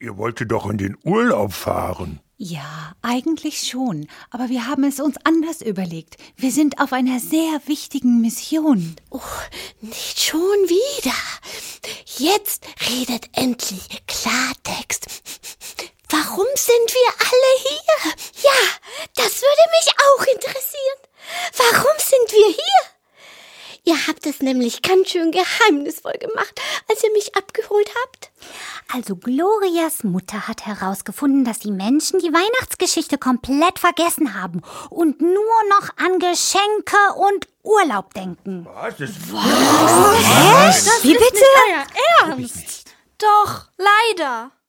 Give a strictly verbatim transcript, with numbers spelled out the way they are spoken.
Ihr wolltet doch in den Urlaub fahren. Ja, eigentlich schon, aber wir haben es uns anders überlegt. Wir sind auf einer sehr wichtigen Mission. Oh, nicht schon wieder. Jetzt redet endlich Klartext. Warum sind wir alle hier? Ja, das würde mich auch interessieren. Warum sind wir hier? Ihr habt es nämlich ganz schön geheimnisvoll gemacht, als ihr mich abgeholt habt. Also Glorias Mutter hat herausgefunden, dass die Menschen die Weihnachtsgeschichte komplett vergessen haben und nur noch an Geschenke und Urlaub denken. Was? Das Was? Das Wie ist bitte? nicht euer Ernst. Doch, leider.